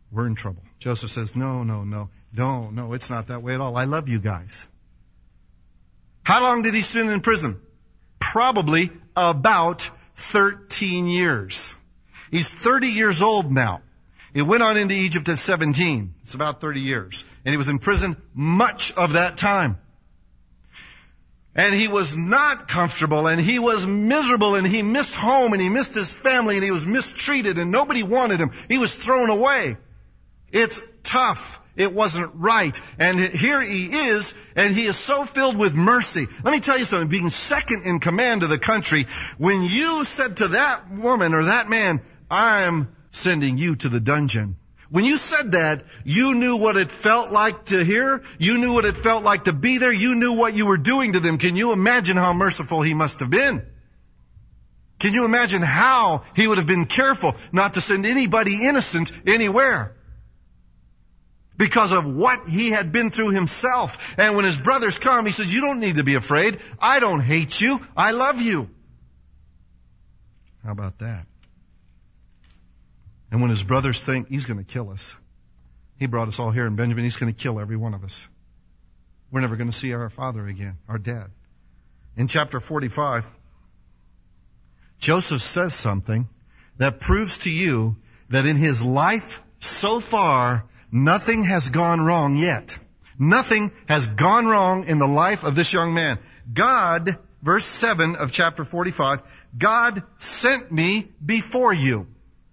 we're in trouble. Joseph says, no, it's not that way at all. I love you guys. How long did he spend in prison? Probably about 13 years. He's 30 years old now. He went on into Egypt at 17. It's about 30 years. And he was in prison much of that time. And he was not comfortable, and he was miserable, and he missed home, and he missed his family, and he was mistreated, and nobody wanted him. He was thrown away. It's tough. It wasn't right. And here he is, and he is so filled with mercy. Let me tell you something. Being second in command of the country, when you said to that woman or that man, I'm sending you to the dungeon. When you said that, you knew what it felt like to hear. You knew what it felt like to be there. You knew what you were doing to them. Can you imagine how merciful he must have been? Can you imagine how he would have been careful not to send anybody innocent anywhere? Because of what he had been through himself. And when his brothers come, he says, you don't need to be afraid. I don't hate you. I love you. How about that? And when his brothers think he's going to kill us, he brought us all here in Benjamin, he's going to kill every one of us. We're never going to see our father again, our dad. In chapter 45, Joseph says something that proves to you that in his life so far, nothing has gone wrong yet. Nothing has gone wrong in the life of this young man. God, verse 7 of chapter 45, God sent me before you.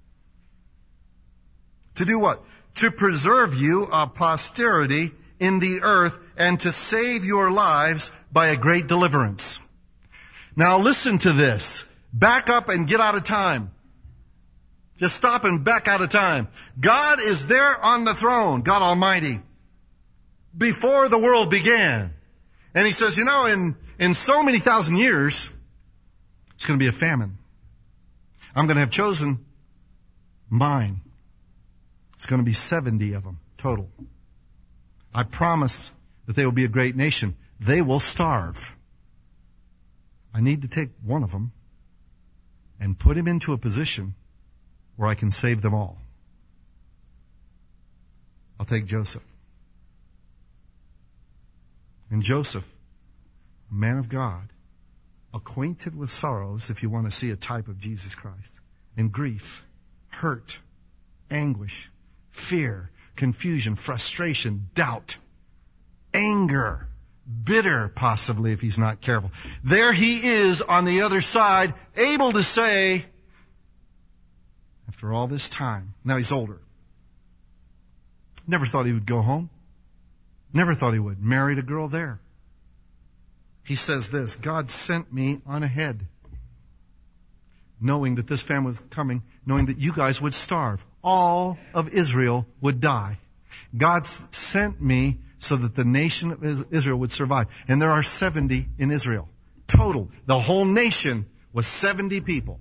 To do what? To preserve you a posterity in the earth and to save your lives by a great deliverance. Now listen to this. Back up and get out of time. Just stop and back out of time. God is there on the throne, God Almighty, before the world began. And he says, in so many thousand years, it's going to be a famine. I'm going to have chosen mine. It's going to be 70 of them total. I promise that they will be a great nation. They will starve. I need to take one of them and put him into a position where I can save them all. I'll take Joseph. And Joseph, a man of God, acquainted with sorrows, if you want to see a type of Jesus Christ, and grief, hurt, anguish, fear, confusion, frustration, doubt, anger, bitter possibly if he's not careful. There he is on the other side, able to say, after all this time, now he's older. Never thought he would go home. Never thought he would. Married a girl there. He says this, God sent me on ahead, knowing that this famine was coming, knowing that you guys would starve. All of Israel would die. God sent me so that the nation of Israel would survive. And there are 70 in Israel. Total. The whole nation was 70 people.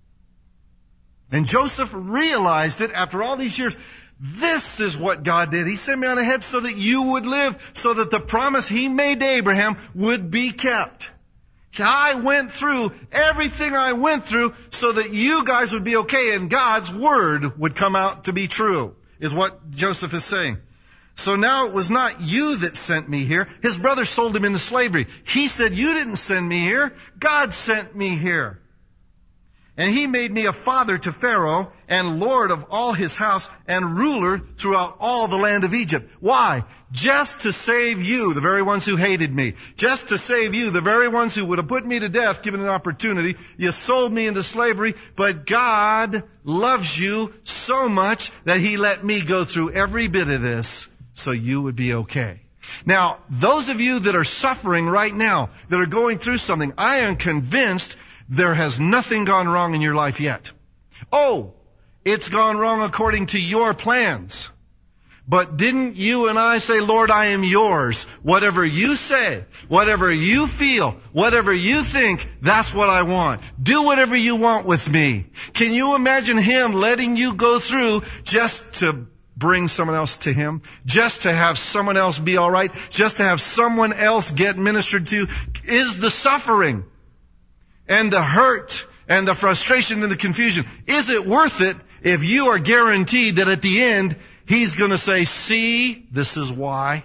And Joseph realized it after all these years. This is what God did. He sent me on ahead so that you would live, so that the promise he made to Abraham would be kept. I went through everything I went through so that you guys would be okay and God's word would come out to be true, is what Joseph is saying. So now it was not you that sent me here. His brother sold him into slavery. He said, you didn't send me here. God sent me here. And he made me a father to Pharaoh and lord of all his house and ruler throughout all the land of Egypt. Why? Just to save you, the very ones who hated me. Just to save you, the very ones who would have put me to death given an opportunity. You sold me into slavery, but God loves you so much that he let me go through every bit of this so you would be okay. Now, those of you that are suffering right now, that are going through something, I am convinced there has nothing gone wrong in your life yet. Oh, it's gone wrong according to your plans. But didn't you and I say, Lord, I am yours. Whatever you say, whatever you feel, whatever you think, that's what I want. Do whatever you want with me. Can you imagine him letting you go through just to bring someone else to him? Just to have someone else be all right? Just to have someone else get ministered to? Is the suffering and the hurt and the frustration and the confusion, is it worth it if you are guaranteed that at the end, He's going to say, see, this is why.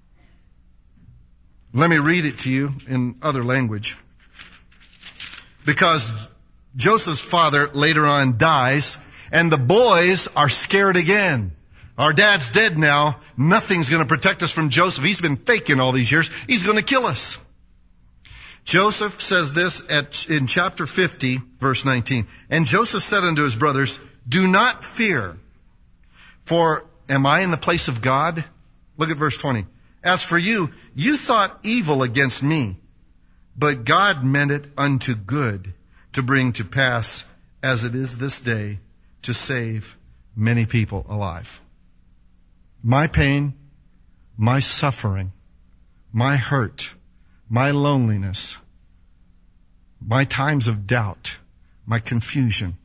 Let me read it to you in other language. Because Joseph's father later on dies, and the boys are scared again. Our dad's dead now. Nothing's going to protect us from Joseph. He's been faking all these years. He's going to kill us. Joseph says this in chapter 50, verse 19. And Joseph said unto his brothers, do not fear, for am I in the place of God? Look at verse 20. As for you, you thought evil against me, but God meant it unto good, to bring to pass, as it is this day, to save many people alive. My pain, my suffering, my hurt, my loneliness, my times of doubt, my confusion,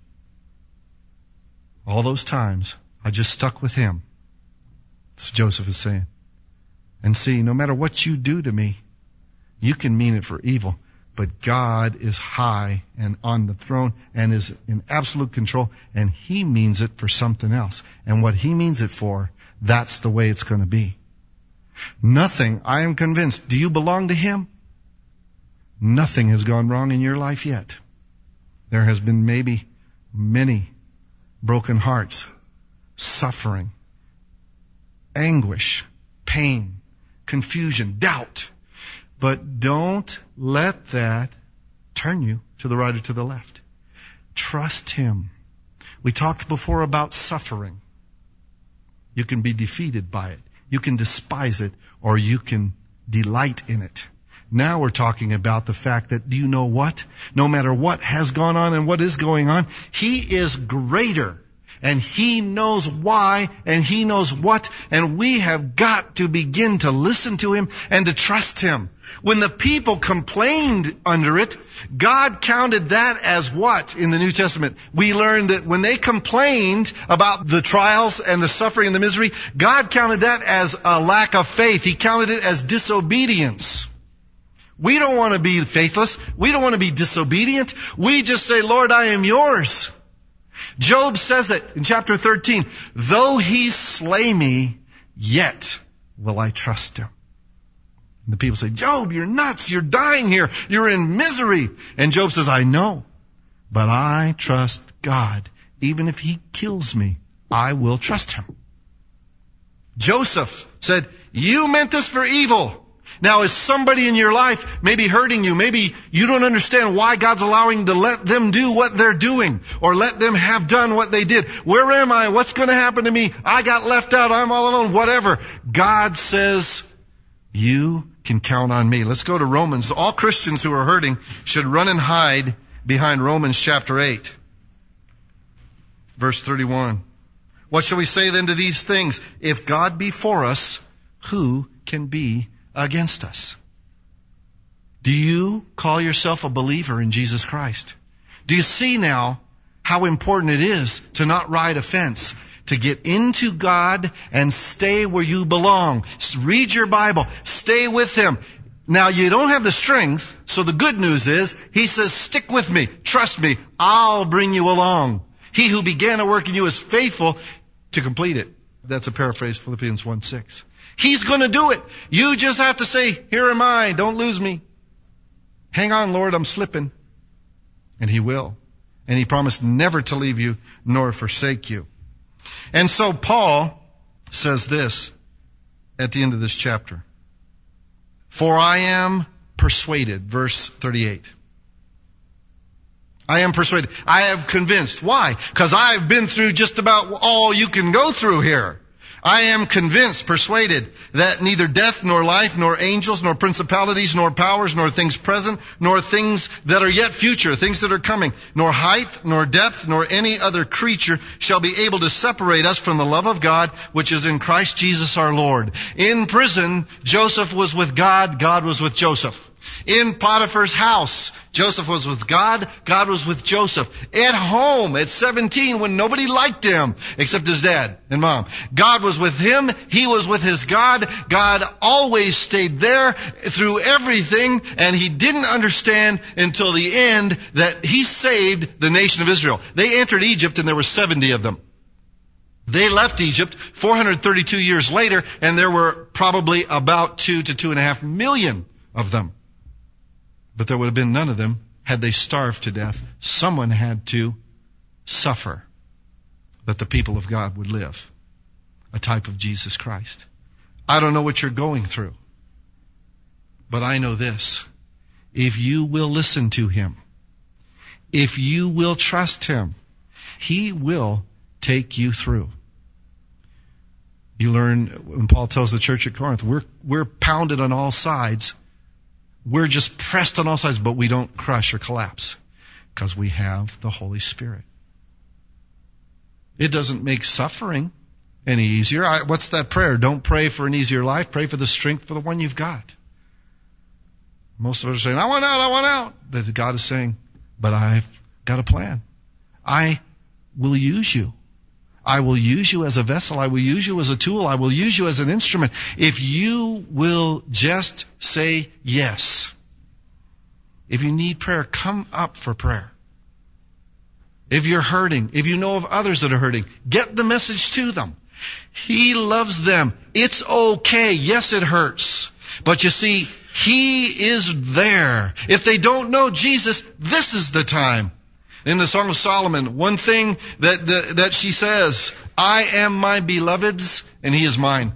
all those times, I just stuck with him. That's what Joseph is saying. And see, no matter what you do to me, you can mean it for evil, but God is high and on the throne and is in absolute control, and he means it for something else. And what he means it for, that's the way it's going to be. Nothing, I am convinced, do you belong to him? Nothing has gone wrong in your life yet. There has been maybe many broken hearts, suffering, anguish, pain, confusion, doubt. But don't let that turn you to the right or to the left. Trust him. We talked before about suffering. You can be defeated by it. You can despise it, or you can delight in it. Now we're talking about the fact that, do you know what? No matter what has gone on and what is going on, he is greater. And he knows why, and he knows what, and we have got to begin to listen to him and to trust him. When the people complained under it, God counted that as what in the New Testament? We learned that when they complained about the trials and the suffering and the misery, God counted that as a lack of faith. He counted it as disobedience. We don't want to be faithless. We don't want to be disobedient. We just say, Lord, I am yours. Job says it in chapter 13, though he slay me, yet will I trust him. And the people say, Job, you're nuts. You're dying here. You're in misery. And Job says, I know, but I trust God. Even if he kills me, I will trust him. Joseph said, you meant this for evil. Now, is somebody in your life maybe hurting you? Maybe you don't understand why God's allowing to let them do what they're doing, or let them have done what they did. Where am I? What's going to happen to me? I got left out. I'm all alone. Whatever. God says, you can count on me. Let's go to Romans. All Christians who are hurting should run and hide behind Romans chapter 8, verse 31. What shall we say then to these things? If God be for us, who can be against us? Do you call yourself a believer in Jesus Christ? Do you see now how important it is to not ride a fence, to get into God and stay where you belong? Read your Bible. Stay with him. Now, you don't have the strength, so the good news is, he says, stick with me. Trust me. I'll bring you along. He who began a work in you is faithful to complete it. That's a paraphrase, Philippians 1:6. He's going to do it. You just have to say, here am I. Don't lose me. Hang on, Lord, I'm slipping. And he will. And he promised never to leave you nor forsake you. And so Paul says this at the end of this chapter. For I am persuaded, verse 38. I am persuaded. I am convinced. Why? Because I've been through just about all you can go through here. I am convinced, persuaded, that neither death, nor life, nor angels, nor principalities, nor powers, nor things present, nor things that are yet future, things that are coming, nor height, nor depth, nor any other creature shall be able to separate us from the love of God, which is in Christ Jesus our Lord. In prison, Joseph was with God, God was with Joseph. In Potiphar's house, Joseph was with God, God was with Joseph. At home, at 17, when nobody liked him, except his dad and mom, God was with him, he was with his God. God always stayed there through everything, and he didn't understand until the end that he saved the nation of Israel. They entered Egypt, and there were 70 of them. They left Egypt 432 years later, and there were probably about 2 to 2.5 million of them. But there would have been none of them had they starved to death. Someone had to suffer that the people of God would live. A type of Jesus Christ. I don't know what you're going through, but I know this. If you will listen to Him, if you will trust Him, He will take you through. You learn when Paul tells the church at Corinth, we're pounded on all sides. We're just pressed on all sides, but we don't crush or collapse because we have the Holy Spirit. It doesn't make suffering any easier. What's that prayer? Don't pray for an easier life. Pray for the strength for the one you've got. Most of us are saying, I want out. But God is saying, but I've got a plan. I will use you. I will use you as a vessel. I will use you as a tool. I will use you as an instrument. If you will just say yes. If you need prayer, come up for prayer. If you're hurting, if you know of others that are hurting, get the message to them. He loves them. It's okay. Yes, it hurts. But you see, He is there. If they don't know Jesus, this is the time. In the Song of Solomon, one thing that she says, I am my beloved's and He is mine.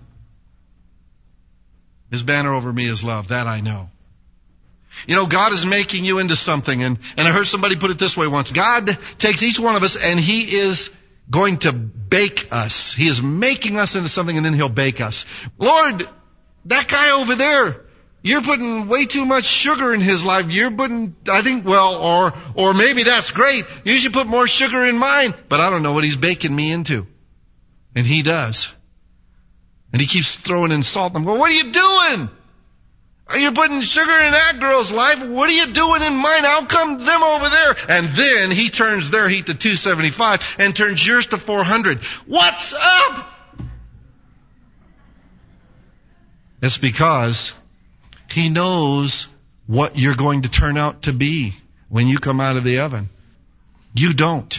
His banner over me is love. That I know. You know, God is making you into something. And I heard somebody put it this way once. God takes each one of us and He is going to bake us. He is making us into something and then He'll bake us. Lord, that guy over there, you're putting way too much sugar in his life. You're putting, I think, well, or maybe that's great. You should put more sugar in mine. But I don't know what He's baking me into. And He does. And He keeps throwing in salt. I'm going, what are you doing? Are you putting sugar in that girl's life? What are you doing in mine? How come them over there? And then He turns their heat to 275 and turns yours to 400. What's up? It's because He knows what you're going to turn out to be when you come out of the oven. You don't.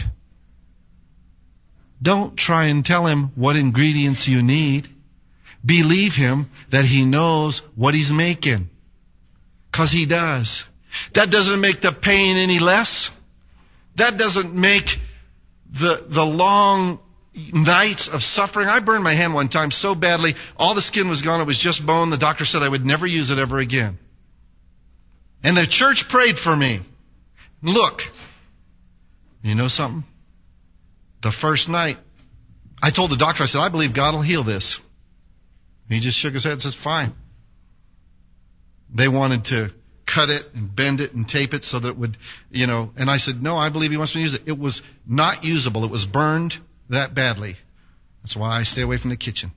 Don't try and tell Him what ingredients you need. Believe Him that He knows what He's making. 'Cause He does. That doesn't make the pain any less. That doesn't make the long nights of suffering. I burned my hand one time so badly, all the skin was gone, it was just bone. The doctor said I would never use it ever again. And the church prayed for me. Look, you know something? The first night, I told the doctor, I said, I believe God will heal this. He just shook his head and says, fine. They wanted to cut it and bend it and tape it so that it would, and I said, no, I believe He wants me to use it. It was not usable. It was burned that badly. That's why I stay away from the kitchen.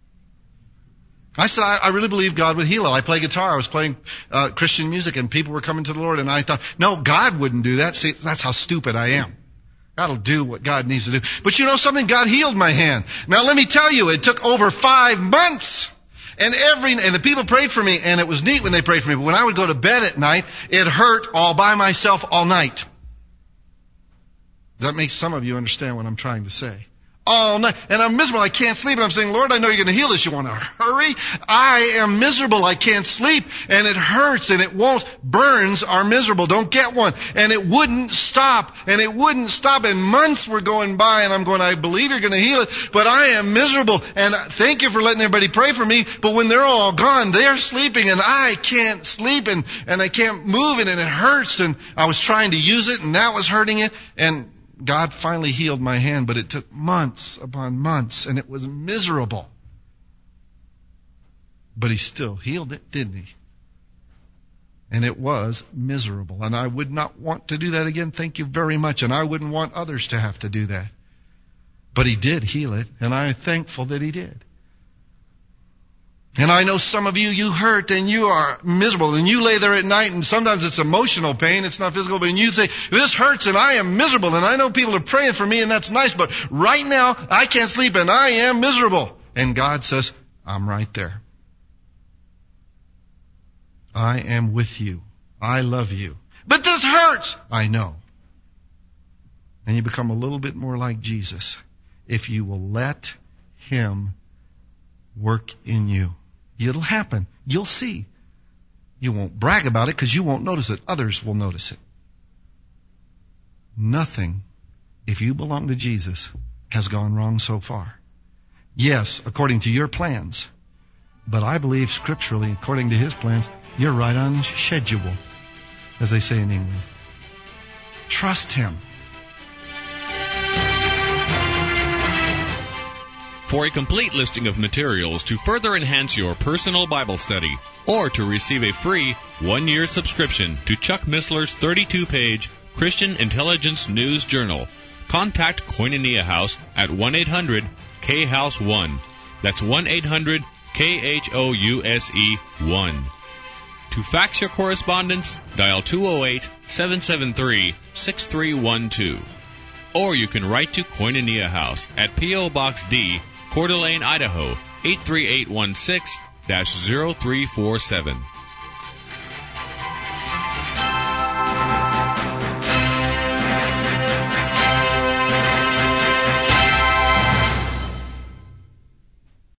I said, I really believe God would heal it. I play guitar. I was playing Christian music and people were coming to the Lord and I thought, no, God wouldn't do that. See, that's how stupid I am. God will do what God needs to do. But you know something? God healed my hand. Now let me tell you, it took over 5 months. And the people prayed for me, and it was neat when they prayed for me. But when I would go to bed at night, it hurt all by myself all night. That makes some of you understand what I'm trying to say. All night. And I'm miserable. I can't sleep. And I'm saying, Lord, I know You're going to heal this. You want to hurry? I am miserable. I can't sleep. And it hurts and it won't. Burns are miserable. Don't get one. And it wouldn't stop. And it wouldn't stop. And months were going by and I'm going, I believe You're going to heal it, but I am miserable. And thank You for letting everybody pray for me. But when they're all gone, they're sleeping and I can't sleep and I can't move and it hurts. And I was trying to use it and that was hurting it. And God finally healed my hand, but it took months upon months, and it was miserable. But He still healed it, didn't He? And it was miserable. And I would not want to do that again, thank you very much. And I wouldn't want others to have to do that. But He did heal it, and I'm thankful that He did. And I know some of you hurt and you are miserable and you lay there at night and sometimes it's emotional pain, it's not physical, but you say, this hurts and I am miserable and I know people are praying for me and that's nice, but right now I can't sleep and I am miserable. And God says, I'm right there. I am with you. I love you. But this hurts. I know. And you become a little bit more like Jesus. if you will let Him work in you. It'll happen. You'll see. You won't brag about it because you won't notice it. Others will notice it. Nothing, if you belong to Jesus, has gone wrong so far. Yes, according to your plans. But I believe scripturally, according to His plans, you're right on schedule, as they say in England. Trust Him. For a complete listing of materials to further enhance your personal Bible study, or to receive a free 1-year subscription to Chuck Missler's 32-page Christian Intelligence News Journal, contact Koinonia House at 1-800-K-HOUSE-1. That's 1-800-KHOUSE-1. To fax your correspondence, dial 208-773-6312. Or you can write to Koinonia House at P.O. Box D, Coeur d'Alene, Idaho, 83816-0347.